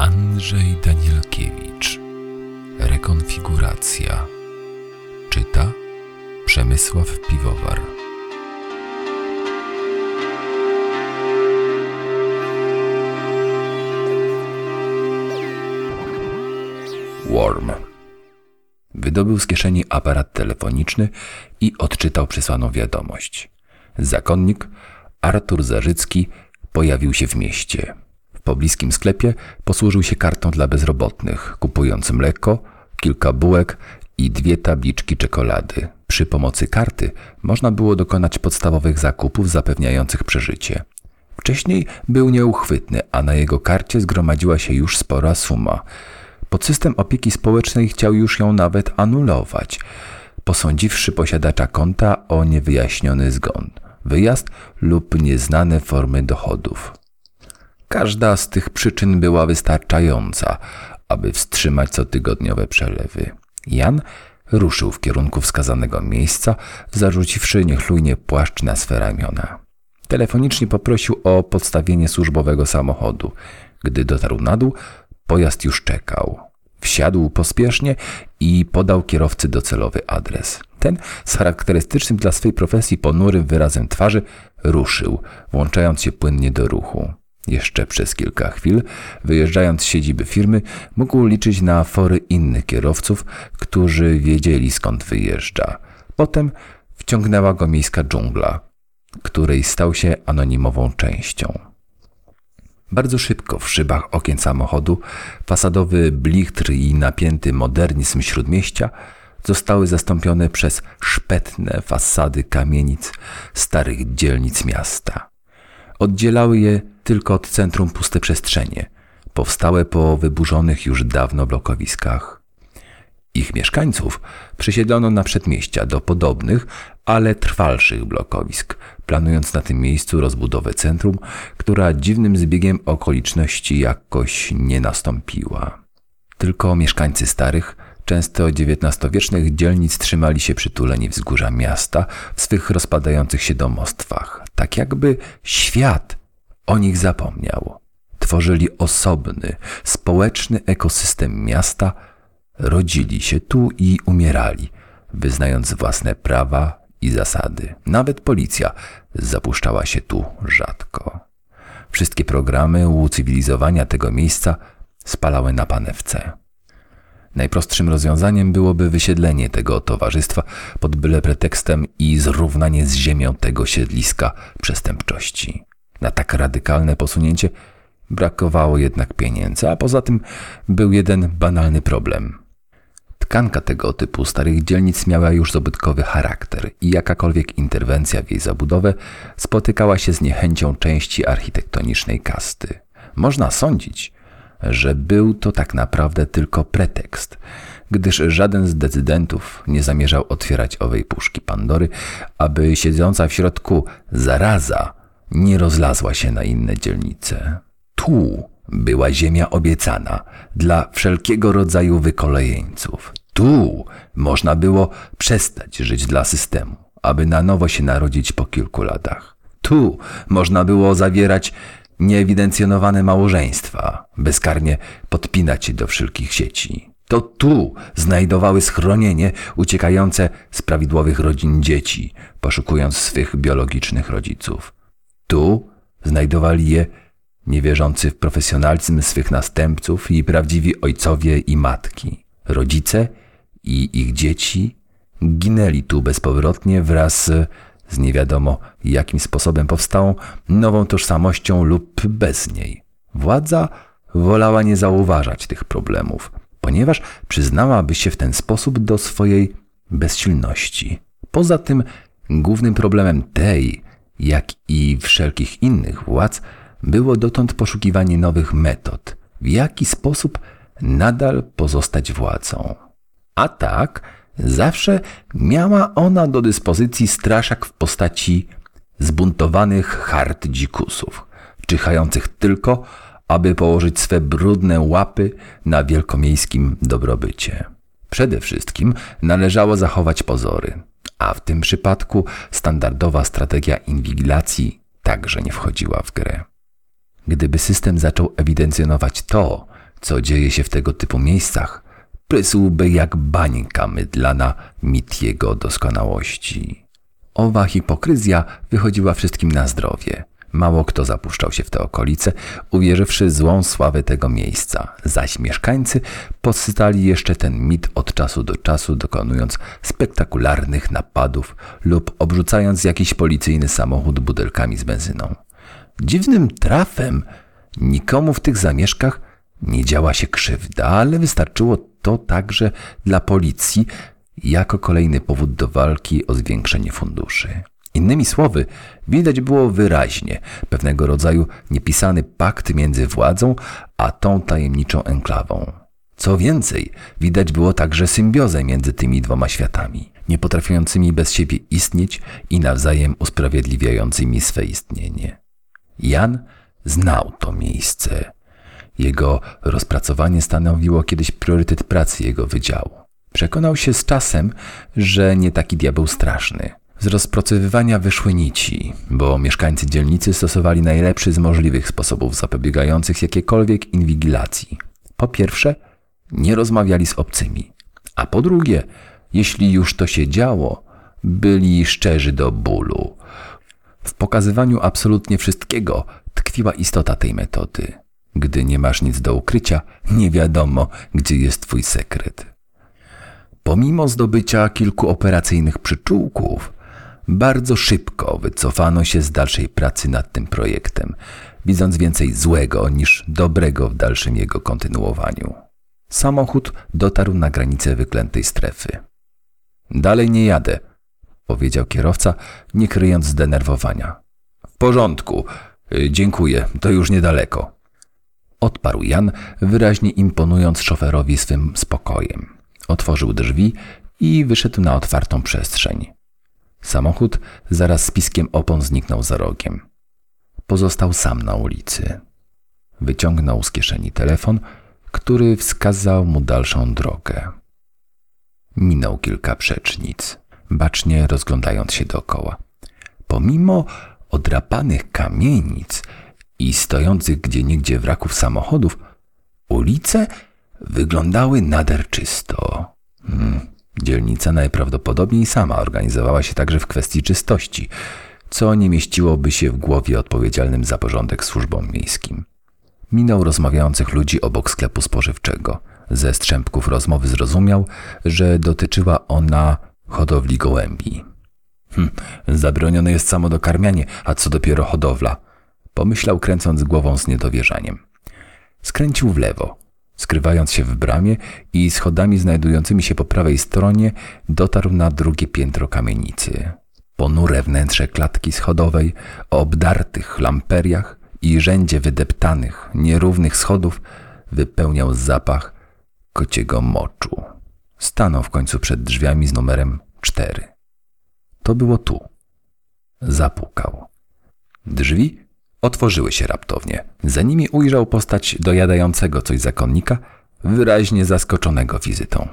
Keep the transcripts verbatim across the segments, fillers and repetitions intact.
Andrzej Danielkiewicz. Rekonfiguracja. Czyta Przemysław Piwowar. Worm. Wydobył z kieszeni aparat telefoniczny i odczytał przysłaną wiadomość. Zakonnik Artur Zarzycki pojawił się w mieście. W pobliskim sklepie posłużył się kartą dla bezrobotnych, kupując mleko, kilka bułek i dwie tabliczki czekolady. Przy pomocy karty można było dokonać podstawowych zakupów zapewniających przeżycie. Wcześniej był nieuchwytny, a na jego karcie zgromadziła się już spora suma. Podsystem opieki społecznej chciał już ją nawet anulować, posądziwszy posiadacza konta o niewyjaśniony zgon, wyjazd lub nieznane formy dochodów. Każda z tych przyczyn była wystarczająca, aby wstrzymać cotygodniowe przelewy. Jan ruszył w kierunku wskazanego miejsca, zarzuciwszy niechlujnie płaszcz na swe ramiona. Telefonicznie poprosił o podstawienie służbowego samochodu. Gdy dotarł na dół, pojazd już czekał. Wsiadł pospiesznie i podał kierowcy docelowy adres. Ten z charakterystycznym dla swej profesji ponurym wyrazem twarzy ruszył, włączając się płynnie do ruchu. Jeszcze przez kilka chwil, wyjeżdżając z siedziby firmy, mógł liczyć na fory innych kierowców, którzy wiedzieli, skąd wyjeżdża. Potem wciągnęła go miejska dżungla, której stał się anonimową częścią. Bardzo szybko w szybach okien samochodu fasadowy blichtr i napięty modernizm śródmieścia zostały zastąpione przez szpetne fasady kamienic starych dzielnic miasta. Oddzielały je tylko od centrum puste przestrzenie, powstałe po wyburzonych już dawno blokowiskach. Ich mieszkańców przesiedlono na przedmieścia do podobnych, ale trwalszych blokowisk, planując na tym miejscu rozbudowę centrum, która dziwnym zbiegiem okoliczności jakoś nie nastąpiła. Tylko mieszkańcy starych, często dziewiętnastowiecznych dzielnic trzymali się przytuleni wzgórza miasta w swych rozpadających się domostwach, tak jakby świat o nich zapomniał. Tworzyli osobny, społeczny ekosystem miasta, rodzili się tu i umierali, wyznając własne prawa i zasady. Nawet policja zapuszczała się tu rzadko. Wszystkie programy ucywilizowania tego miejsca spalały na panewce. Najprostszym rozwiązaniem byłoby wysiedlenie tego towarzystwa pod byle pretekstem i zrównanie z ziemią tego siedliska przestępczości. Na tak radykalne posunięcie brakowało jednak pieniędzy, a poza tym był jeden banalny problem. Tkanka tego typu starych dzielnic miała już zabytkowy charakter i jakakolwiek interwencja w jej zabudowę spotykała się z niechęcią części architektonicznej kasty. Można sądzić, że był to tak naprawdę tylko pretekst, gdyż żaden z decydentów nie zamierzał otwierać owej puszki Pandory, aby siedząca w środku zaraza nie rozlazła się na inne dzielnice. Tu była ziemia obiecana dla wszelkiego rodzaju wykolejeńców. Tu można było przestać żyć dla systemu, aby na nowo się narodzić po kilku latach. Tu można było zawierać nieewidencjonowane małżeństwa, bezkarnie podpinać się do wszelkich sieci. To tu znajdowały schronienie uciekające z prawidłowych rodzin dzieci, poszukując swych biologicznych rodziców. Tu znajdowali je niewierzący w profesjonalizm swych następców i prawdziwi ojcowie i matki. Rodzice i ich dzieci ginęli tu bezpowrotnie wraz z nie wiadomo jakim sposobem powstałą nową tożsamością lub bez niej. Władza wolała nie zauważać tych problemów, ponieważ przyznałaby się w ten sposób do swojej bezsilności. Poza tym głównym problemem tej, jak i wszelkich innych władz, było dotąd poszukiwanie nowych metod, w jaki sposób nadal pozostać władzą. A tak, zawsze miała ona do dyspozycji straszak w postaci zbuntowanych hard dzikusów, czyhających tylko, aby położyć swe brudne łapy na wielkomiejskim dobrobycie. Przede wszystkim należało zachować pozory, a w tym przypadku standardowa strategia inwigilacji także nie wchodziła w grę. Gdyby system zaczął ewidencjonować to, co dzieje się w tego typu miejscach, prysłby jak bańka mydlana mit jego doskonałości. Owa hipokryzja wychodziła wszystkim na zdrowie. Mało kto zapuszczał się w te okolice, uwierzywszy złą sławę tego miejsca, zaś mieszkańcy podsycali jeszcze ten mit od czasu do czasu, dokonując spektakularnych napadów lub obrzucając jakiś policyjny samochód butelkami z benzyną. Dziwnym trafem nikomu w tych zamieszkach nie działa się krzywda, ale wystarczyło to także dla policji jako kolejny powód do walki o zwiększenie funduszy. Innymi słowy, widać było wyraźnie pewnego rodzaju niepisany pakt między władzą a tą tajemniczą enklawą. Co więcej, widać było także symbiozę między tymi dwoma światami, nie potrafiącymi bez siebie istnieć i nawzajem usprawiedliwiającymi swe istnienie. Jan znał to miejsce. Jego rozpracowanie stanowiło kiedyś priorytet pracy jego wydziału. Przekonał się z czasem, że nie taki diabeł straszny. Z rozpracowywania wyszły nici, bo mieszkańcy dzielnicy stosowali najlepszy z możliwych sposobów zapobiegających jakiejkolwiek inwigilacji. Po pierwsze, nie rozmawiali z obcymi, a po drugie, jeśli już to się działo, byli szczerzy do bólu. W pokazywaniu absolutnie wszystkiego tkwiła istota tej metody. Gdy nie masz nic do ukrycia, nie wiadomo, gdzie jest twój sekret. Pomimo zdobycia kilku operacyjnych przyczółków, bardzo szybko wycofano się z dalszej pracy nad tym projektem, widząc więcej złego niż dobrego w dalszym jego kontynuowaniu. Samochód dotarł na granicę wyklętej strefy. Dalej nie jadę, powiedział kierowca, nie kryjąc zdenerwowania. W porządku, dziękuję, to już niedaleko. Odparł Jan, wyraźnie imponując szoferowi swym spokojem. Otworzył drzwi i wyszedł na otwartą przestrzeń. Samochód zaraz z piskiem opon zniknął za rogiem. Pozostał sam na ulicy. Wyciągnął z kieszeni telefon, który wskazał mu dalszą drogę. Minął kilka przecznic, bacznie rozglądając się dookoła. Pomimo odrapanych kamienic i stojących gdzieniegdzie wraków samochodów, ulice wyglądały nader czysto. Hmm. Dzielnica najprawdopodobniej sama organizowała się także w kwestii czystości, co nie mieściłoby się w głowie odpowiedzialnym za porządek służbom miejskim. Minął rozmawiających ludzi obok sklepu spożywczego. Ze strzępków rozmowy zrozumiał, że dotyczyła ona hodowli gołębi. Hm, zabronione jest samo dokarmianie, a co dopiero hodowla, pomyślał, kręcąc głową z niedowierzaniem. Skręcił w lewo, skrywając się w bramie i schodami znajdującymi się po prawej stronie dotarł na drugie piętro kamienicy. Ponure wnętrze klatki schodowej o obdartych lamperiach i rzędzie wydeptanych, nierównych schodów wypełniał zapach kociego moczu. Stanął w końcu przed drzwiami z numerem cztery. To było tu. Zapukał. Drzwi otworzyły się raptownie. Za nimi ujrzał postać dojadającego coś zakonnika, wyraźnie zaskoczonego wizytą.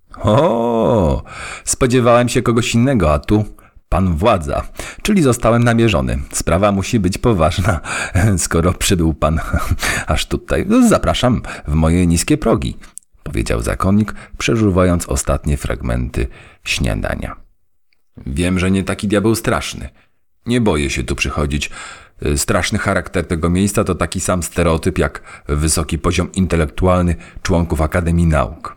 O, spodziewałem się kogoś innego, a tu pan władza, czyli zostałem namierzony. Sprawa musi być poważna, skoro przybył pan aż tutaj. Zapraszam w moje niskie progi, powiedział zakonnik, przeżuwając ostatnie fragmenty śniadania. Wiem, że nie taki diabeł straszny. Nie boję się tu przychodzić. Straszny charakter tego miejsca to taki sam stereotyp jak wysoki poziom intelektualny członków Akademii Nauk.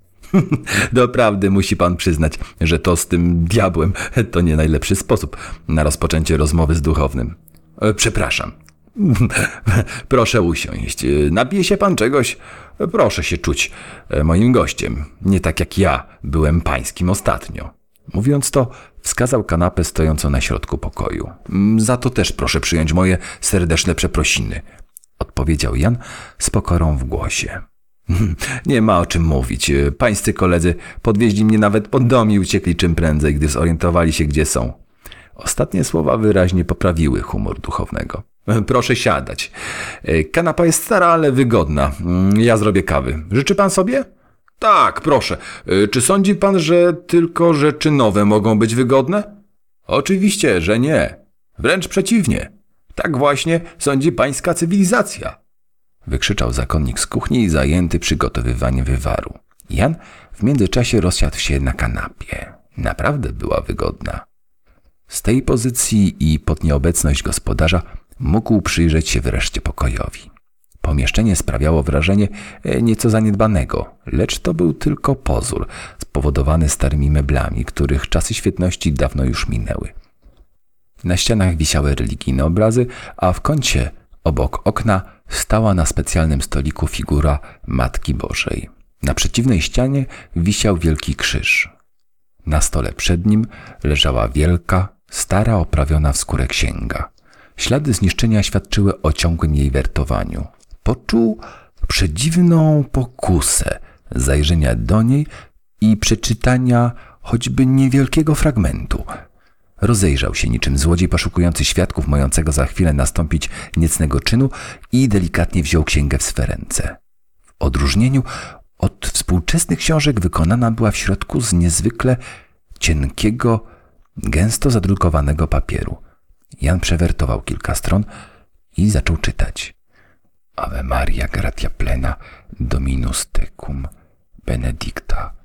Doprawdy musi pan przyznać, że to z tym diabłem to nie najlepszy sposób na rozpoczęcie rozmowy z duchownym. Przepraszam. Proszę usiąść. Napije się pan czegoś? Proszę się czuć moim gościem. Nie tak jak ja byłem pańskim ostatnio. Mówiąc to, wskazał kanapę stojącą na środku pokoju. Za to też proszę przyjąć moje serdeczne przeprosiny, odpowiedział Jan z pokorą w głosie. Nie ma o czym mówić. Pańscy koledzy podwieźli mnie nawet pod dom i uciekli czym prędzej, gdy zorientowali się, gdzie są. Ostatnie słowa wyraźnie poprawiły humor duchownego. Proszę siadać. Kanapa jest stara, ale wygodna. Ja zrobię kawy. Życzy pan sobie? Tak, proszę. Czy sądzi pan, że tylko rzeczy nowe mogą być wygodne? Oczywiście, że nie. Wręcz przeciwnie. Tak właśnie sądzi pańska cywilizacja. wykrzyczał zakonnik z kuchni zajęty przygotowywaniem wywaru. Jan w międzyczasie rozsiadł się na kanapie. Naprawdę była wygodna. Z tej pozycji i pod nieobecność gospodarza mógł przyjrzeć się wreszcie pokojowi. Pomieszczenie sprawiało wrażenie nieco zaniedbanego, lecz to był tylko pozór spowodowany starymi meblami, których czasy świetności dawno już minęły. Na ścianach wisiały religijne obrazy, a w kącie obok okna stała na specjalnym stoliku figura Matki Bożej. Na przeciwnej ścianie wisiał wielki krzyż. Na stole przed nim leżała wielka, stara, oprawiona w skórę księga. Ślady zniszczenia świadczyły o ciągłym jej wertowaniu. Poczuł przedziwną pokusę zajrzenia do niej i przeczytania choćby niewielkiego fragmentu. Rozejrzał się niczym złodziej poszukujący świadków mającego za chwilę nastąpić niecnego czynu i delikatnie wziął księgę w swe ręce. W odróżnieniu od współczesnych książek wykonana była w środku z niezwykle cienkiego, gęsto zadrukowanego papieru. Jan przewertował kilka stron i zaczął czytać. Ave Maria gratia plena Dominus tecum benedicta